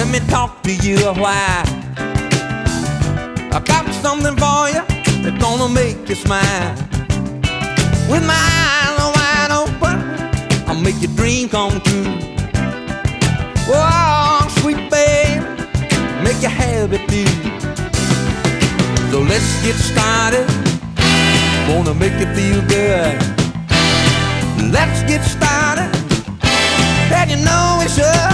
Let me talk to you a while. I got something for you that's gonna make you smile. With my eyes wide open, I'll make your dream come true. Oh, sweet baby, make you happy too. So let's get started. Wanna make you feel good. Let's get started. And you know we should.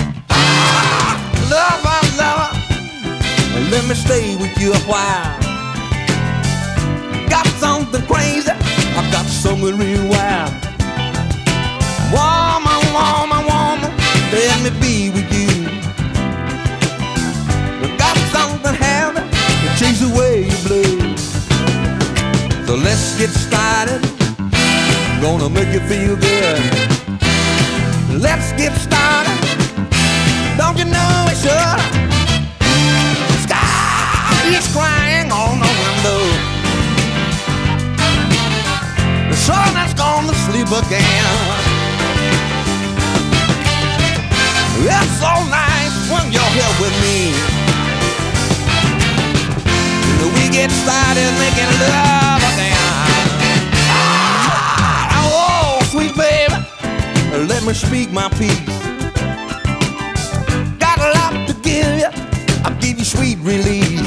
Lover, lover, let me stay with you a while. Got something crazy, I've got something real wild. Woman, woman, woman, let me be with you. Got something heavy to chase away your blues. So let's get started. Gonna make you feel good. Let's get started. Don't you know it should? Sky is crying on the window. The sun has gone to sleep again. It's so nice when you're here with me. We get started making love again. Oh, sweet baby, let me speak my piece. Got a lot to give you, I'll give you sweet release.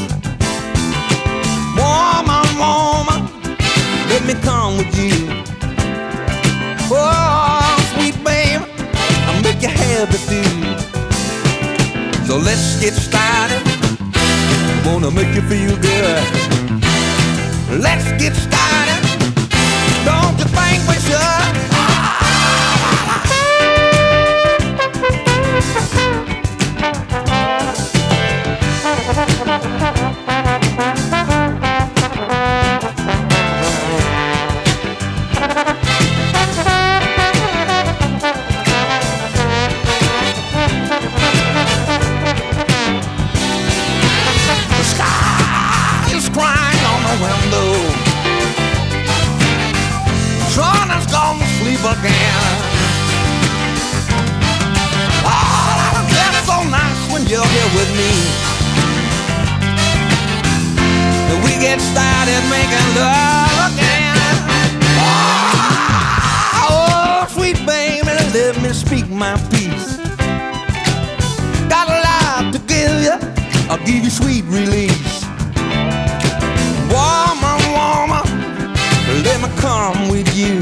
Woman, woman, let me come with you. Oh, sweet baby, I'll make you happy too. So let's get started. Wanna make you feel good. Let's get started. Don't you think we should? Again. Oh, that's so nice when you're here with me. And we get started making love again. Oh, sweet baby, let me speak my piece. Got a lot to give you, I'll give you sweet release. Woman, woman, let me come with you.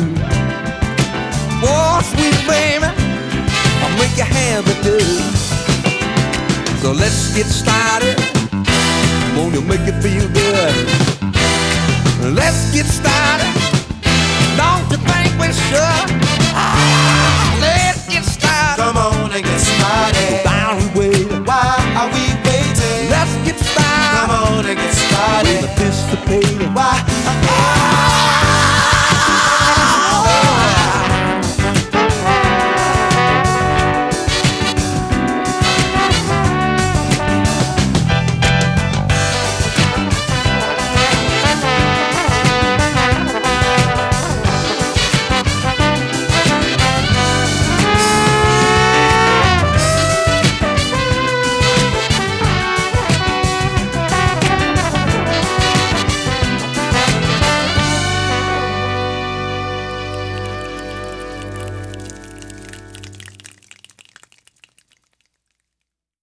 Oh, sweet baby, I'll make you happy too. So let's get started. Wanna make you feel good. Let's get started. Don't you think we should?